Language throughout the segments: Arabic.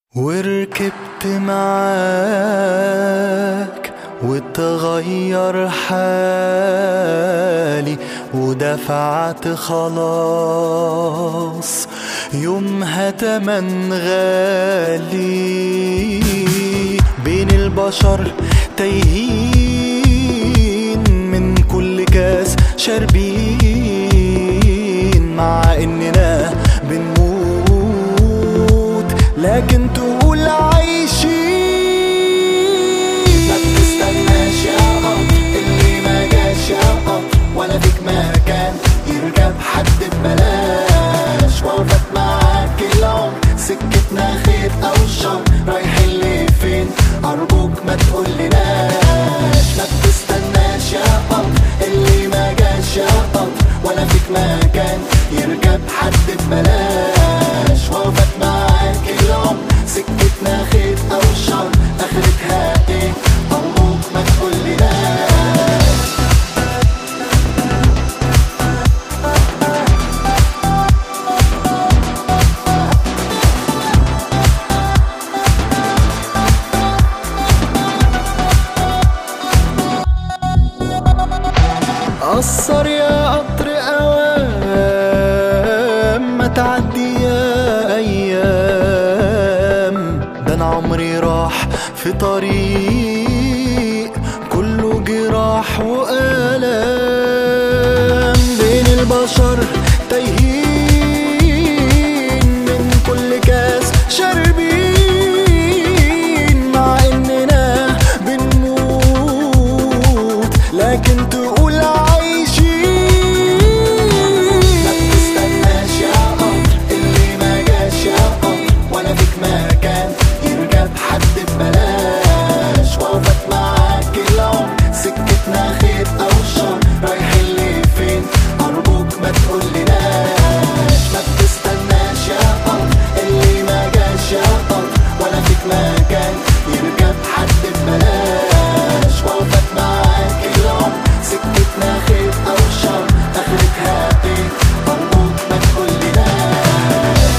وركبت معاك وتغير حالي ودفعت خلاص يومها تمن غالي. بين البشر تايهين من كل كاس شاربين، مع اننا بنموت لكن تقول عايشين. ما بتستناش يا قط اللي ما جاش يا قط، ولا فيك مكان يركب حد ببلاش. وقفت معاك العمر سكتنا خير او شر، رايحين لفين ارجوك ما تقولناش. ما بتستناش يا قط اللي ما جاش يا قط، ولا فيك مكان يركب حد ببلاش. وقفت معاك العمر سكتنا خير او شر، اخرتها ايه ارجوك ما تقولناش. قصر يا قطر اوام، ما تعدي يا ايام. ده انا عمري راح في طريق كله جراح والام. بين البشر تايهين من كل كاس شاربين، مع اننا بنموت لكن تقول مكان يركب حد ببلاش. وقفت معاك العمر سكتنا خير او شر، اخرتها ايه ارجوك ما تقولناش.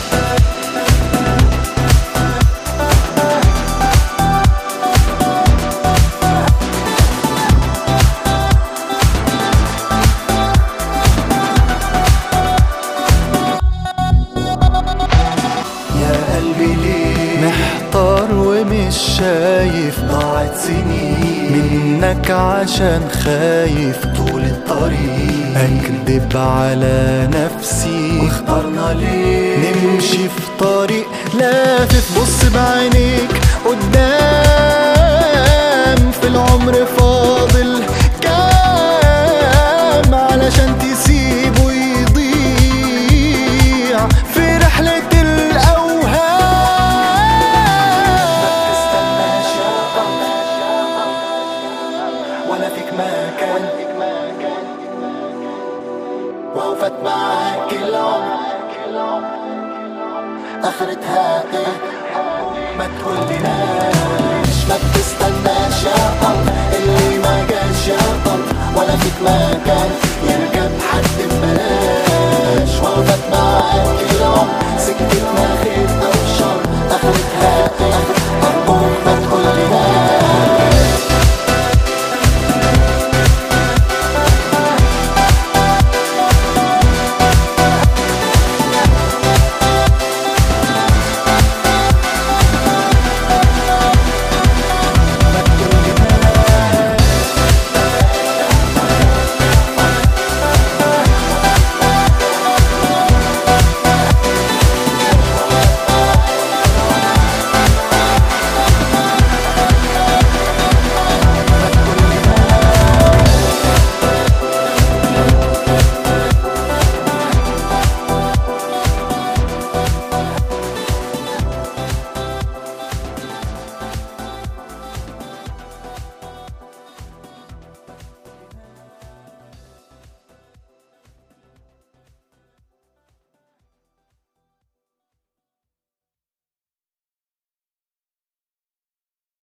يا قلبي ليه محتار ومش شايف؟ ضاعت سنين منك عشان خايف طول الطريق اكدب على نفسي. واخترنا ليه نمشي في طريق لافف؟ بص بعينيك قدام، في العمر فاضل كام علشان تسيبه يضيع في رحلة ولا فيك مكان. وقفت معاك العمر اخرتها ايه ما تقولناش. ما بتستناش يا قط اللي ما جاش يا قط، ولا فيك مكان يركب حد ببلاش. وقفت معاك العمر سكتنا